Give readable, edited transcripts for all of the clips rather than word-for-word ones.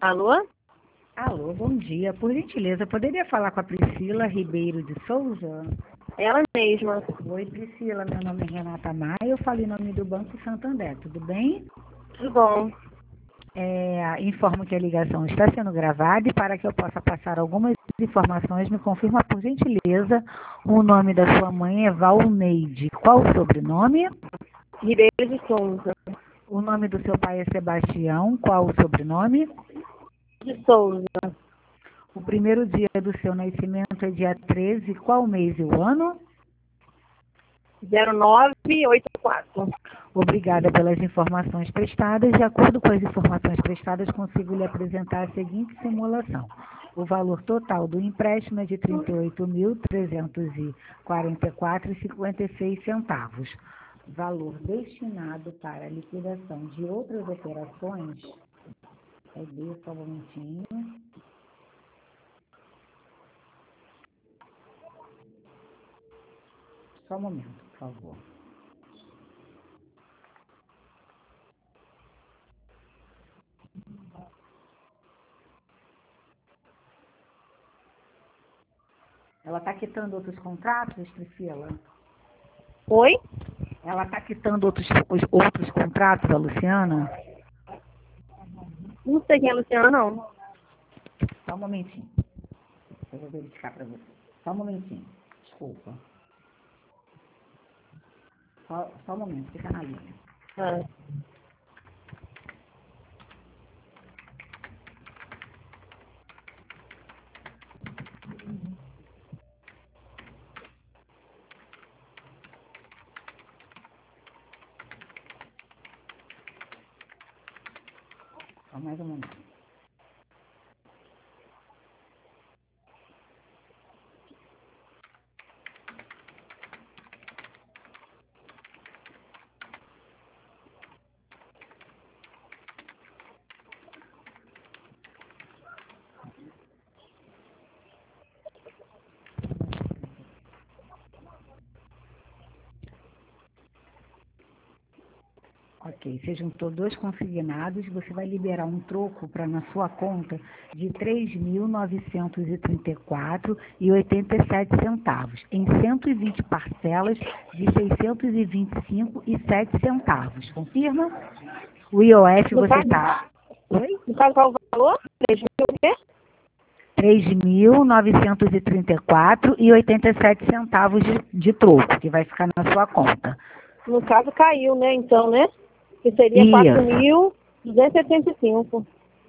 Alô? Alô, bom dia. Por gentileza, poderia falar com a Priscila Ribeiro de Souza? Ela mesma. Oi, Priscila. Meu nome é Renata Maia. Eu falo em nome do Banco Santander. Tudo bem? Tudo bom. Informo que a ligação está sendo gravada e para que eu possa passar algumas informações, me confirma, por gentileza, o nome da sua mãe é Valneide. Qual o sobrenome? Ribeiro de Souza. O nome do seu pai é Sebastião. Qual o sobrenome? De Souza. O primeiro dia do seu nascimento é dia 13. Qual mês e o ano? 0984. Obrigada pelas informações prestadas. De acordo com as informações prestadas, consigo lhe apresentar a seguinte simulação. O valor total do empréstimo é de R$ 38.344,56. Valor destinado para a liquidação de outras operações. Só um momentinho. Só um momento, por favor. Ela está quitando outros contratos, Priscila? Oi? Ela está quitando outros contratos, a Luciana? Não sei quem é a Luciana, não. Só um momentinho. Eu vou verificar para você. Só um momentinho. Desculpa. Só um momento, fica na linha. Só mais um momento. Ok, você juntou dois consignados, você vai liberar um troco para na sua conta de R$ 3.934,87 em 120 parcelas de R$ 625,07. Confirma? O IOF você está... Oi? No caso, qual o valor? 3.000 o quê? R$ 3.934,87 de troco, que vai ficar na sua conta. No caso, caiu, né? Então, né? Que seria Isso. 4.275.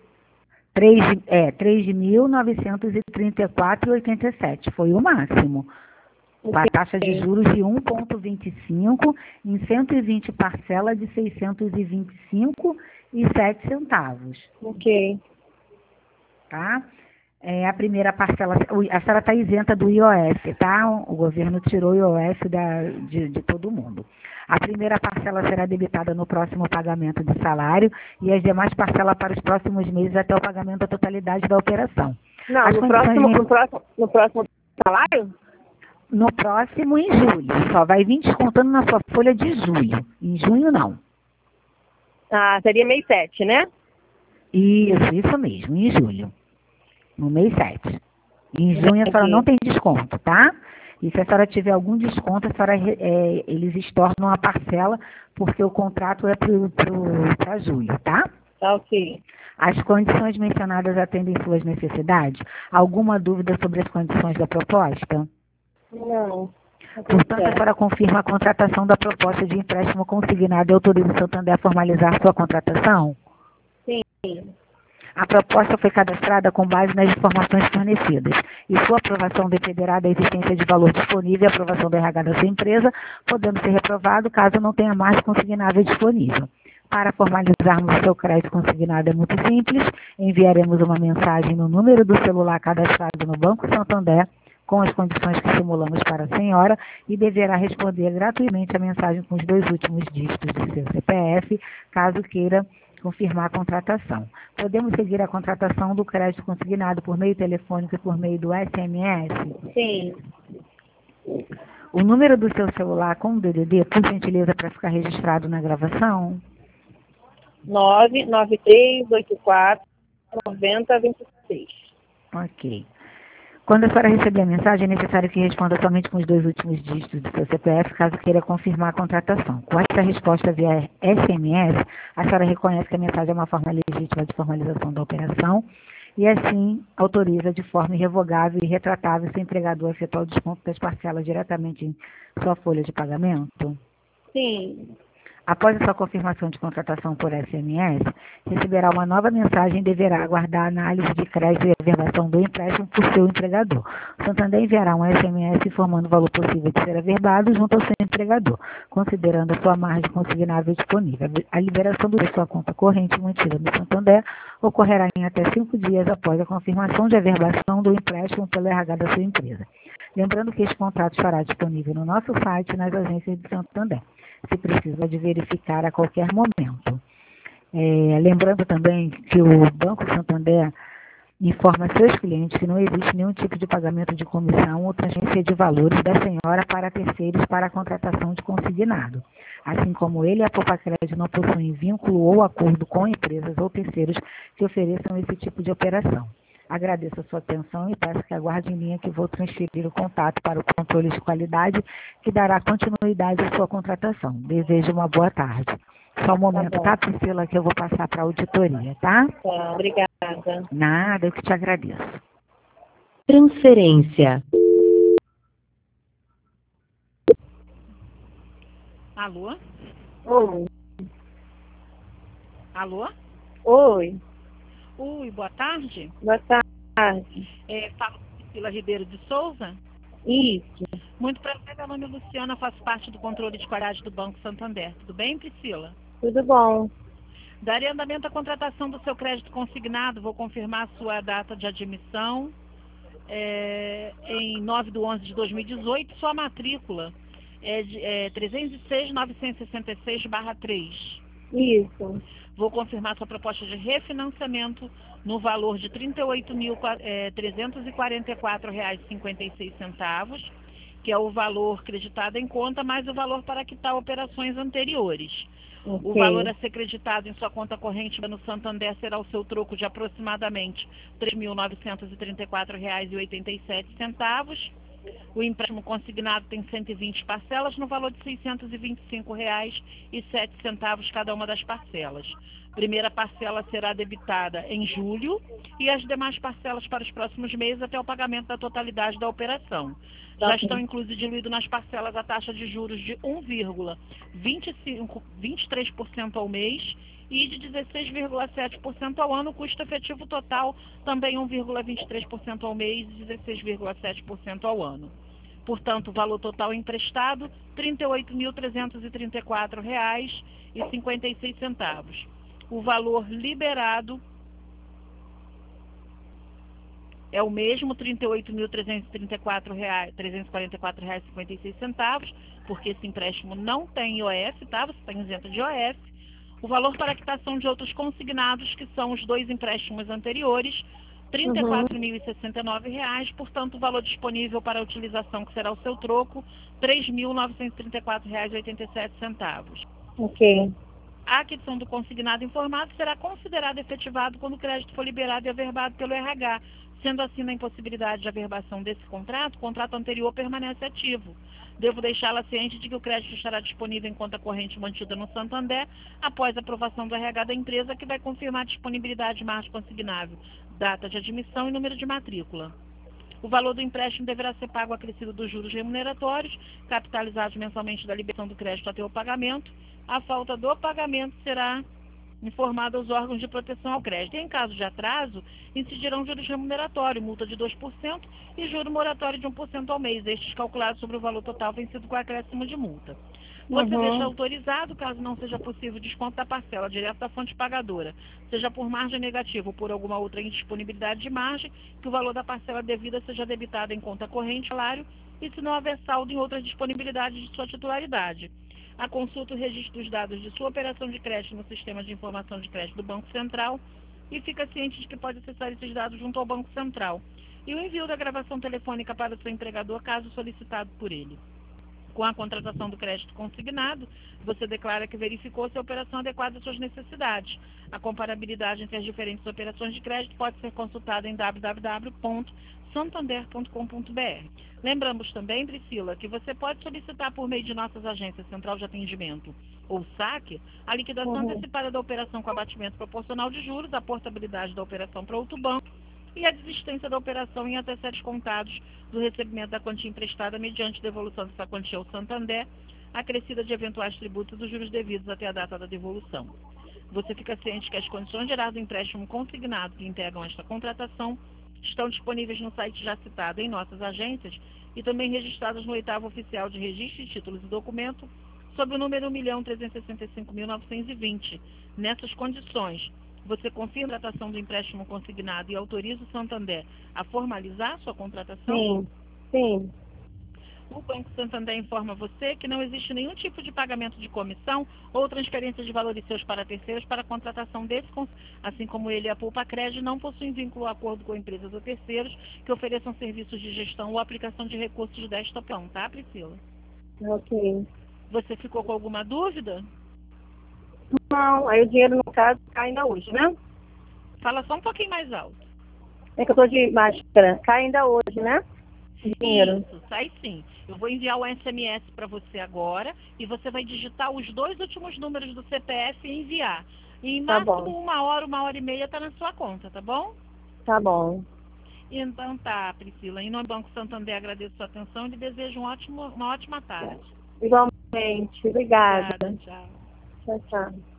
3.934,87. Foi o máximo. Com a taxa de juros de 1,25 em 120 parcelas de R$ 625,07. Ok. Tá? A primeira parcela, a senhora está isenta do IOF, tá? O governo tirou o IOF de todo mundo. A primeira parcela será debitada no próximo pagamento de salário e as demais parcelas para os próximos meses até o pagamento da totalidade da operação. Não, no próximo salário? No próximo, em julho. Só vai vir descontando na sua folha de julho. Em junho, não. Ah, seria mês 7, né? Isso mesmo, em julho. No mês 7. Em junho a senhora não tem desconto, tá? E se a senhora tiver algum desconto, eles estornam a parcela, porque o contrato é para julho, tá? Tá, ok. As condições mencionadas atendem suas necessidades? Alguma dúvida sobre as condições da proposta? Não. Portanto, a senhora confirma a contratação da proposta de empréstimo consignado e autoriza o Santander a formalizar sua contratação? Sim. A proposta foi cadastrada com base nas informações fornecidas e sua aprovação dependerá da existência de valor disponível e aprovação do RH da sua empresa, podendo ser reprovado caso não tenha mais consignável disponível. Para formalizarmos o seu crédito consignado é muito simples, enviaremos uma mensagem no número do celular cadastrado no Banco Santander com as condições que simulamos para a senhora e deverá responder gratuitamente a mensagem com os 2 últimos dígitos do seu CPF, caso queira confirmar a contratação. Podemos seguir a contratação do crédito consignado por meio telefônico e por meio do SMS? Sim. O número do seu celular com o DDD, por gentileza, para ficar registrado na gravação? 99384 9026. Ok. Quando a senhora receber a mensagem, é necessário que responda somente com os 2 últimos dígitos do seu CPF, caso queira confirmar a contratação. Com essa resposta via SMS, a senhora reconhece que a mensagem é uma forma legítima de formalização da operação e, assim, autoriza de forma irrevogável e retratável se o empregador efetuar o desconto das parcelas diretamente em sua folha de pagamento? Sim. Após a sua confirmação de contratação por SMS, receberá uma nova mensagem e deverá aguardar a análise de crédito e averbação do empréstimo por seu empregador. O Santander enviará um SMS informando o valor possível de ser averbado junto ao seu empregador, considerando a sua margem consignável disponível. A liberação da sua conta corrente mantida no Santander ocorrerá em até 5 dias após a confirmação de averbação do empréstimo pelo RH da sua empresa. Lembrando que este contrato estará disponível no nosso site e nas agências de Santander, se precisa de verificar a qualquer momento. Lembrando também que o Banco Santander informa seus clientes que não existe nenhum tipo de pagamento de comissão ou transferência de valores da senhora para terceiros para a contratação de consignado. Assim como ele e a Popacred não possuem vínculo ou acordo com empresas ou terceiros que ofereçam esse tipo de operação. Agradeço a sua atenção e peço que aguarde em linha que vou transferir o contato para o controle de qualidade que dará continuidade à sua contratação. Desejo uma boa tarde. Só um momento, tá, Priscila, que eu vou passar para a auditoria, tá? Tá, obrigada. Nada, eu que te agradeço. Transferência. Alô? Oi. Alô? Oi. Oi, boa tarde. Boa tarde. Falo com Priscila Ribeiro de Souza. Isso. Muito prazer, meu nome é Luciana, faço parte do controle de qualidade do Banco Santander. Tudo bem, Priscila? Tudo bom. Darei andamento à contratação do seu crédito consignado. Vou confirmar a sua data de admissão em 9/11/2018. Sua matrícula é 306.966/3. Isso. Vou confirmar sua proposta de refinanciamento no valor de R$ 38.344,56, que é o valor creditado em conta, mais o valor para quitar operações anteriores. Okay. O valor a ser creditado em sua conta corrente no Santander será o seu troco de aproximadamente R$ 3.934,87. O empréstimo consignado tem 120 parcelas no valor de R$ 625,07 cada uma das parcelas. Primeira parcela será debitada em julho e as demais parcelas para os próximos meses até o pagamento da totalidade da operação. Já estão incluídos diluídos nas parcelas a taxa de juros de 1,23% ao mês e de 16,7% ao ano, custo efetivo total também 1,23% ao mês e 16,7% ao ano. Portanto, o valor total emprestado, R$ 38.334,56. O valor liberado é o mesmo, R$ 38.344,56, porque esse empréstimo não tem IOF, tá? Você está isento de IOF. O valor para a quitação de outros consignados, que são os 2 empréstimos anteriores, R$ 34.069, portanto, o valor disponível para a utilização, que será o seu troco, R$ 3.934,87. Ok. A aquisição do consignado informado será considerado efetivado quando o crédito for liberado e averbado pelo RH. Sendo assim, na impossibilidade de averbação desse contrato, o contrato anterior permanece ativo. Devo deixá-la ciente de que o crédito estará disponível em conta corrente mantida no Santander após a aprovação do RH da empresa, que vai confirmar a disponibilidade de margem consignável, data de admissão e número de matrícula. O valor do empréstimo deverá ser pago acrescido dos juros remuneratórios, capitalizados mensalmente da liberação do crédito até o pagamento. A falta do pagamento será informada aos órgãos de proteção ao crédito. Em caso de atraso, incidirão juros remuneratórios, multa de 2% e juro moratório de 1% ao mês, estes calculados sobre o valor total vencido com acréscimo de multa. Você deixa autorizado, caso não seja possível, desconto da parcela direto da fonte pagadora, seja por margem negativa ou por alguma outra indisponibilidade de margem, que o valor da parcela devida seja debitado em conta corrente, salário, e se não houver saldo em outras disponibilidades de sua titularidade. A consulta o registro dos dados de sua operação de crédito no Sistema de Informação de Crédito do Banco Central e fica ciente de que pode acessar esses dados junto ao Banco Central. E o envio da gravação telefônica para o seu empregador, caso solicitado por ele. Com a contratação do crédito consignado, você declara que verificou se a operação adequada às suas necessidades. A comparabilidade entre as diferentes operações de crédito pode ser consultada em www.santander.com.br. Lembramos também, Priscila, que você pode solicitar por meio de nossas agências Central de Atendimento ou SAC a liquidação antecipada da operação com abatimento proporcional de juros, a portabilidade da operação para outro banco e a desistência da operação em até 7 contados do recebimento da quantia emprestada mediante devolução dessa quantia ao Santander, acrescida de eventuais tributos dos juros devidos até a data da devolução. Você fica ciente que as condições gerais do empréstimo consignado que integram esta contratação estão disponíveis no site já citado em nossas agências e também registradas no 8º Oficial de Registro de Títulos e Documento, sob o número 1.365.920. Nessas condições, você confirma a tratação do empréstimo consignado e autoriza o Santander a formalizar sua contratação? Sim, sim. O Banco Santander informa você que não existe nenhum tipo de pagamento de comissão ou transferência de valores seus para terceiros para a contratação desse, assim como ele e a Poupa Crédito não possuem vínculo ou acordo com empresas ou terceiros que ofereçam serviços de gestão ou aplicação de recursos desta plano, tá, Priscila? Ok. Você ficou com alguma dúvida? Não, aí o dinheiro, no caso, cai ainda hoje, né? Fala só um pouquinho mais alto. É que eu tô de máscara. Cai ainda hoje, né? O dinheiro. Isso, sai sim. Eu vou enviar o SMS para você agora e você vai digitar os 2 últimos números do CPF e enviar. E em Tá máximo bom. 1 hora e meia tá na sua conta, tá bom? Tá bom. Então tá, Priscila. Em nome do Banco Santander, agradeço a sua atenção e lhe desejo uma ótima tarde. Igualmente. Obrigada. Obrigada, tchau. Tchau, tchau.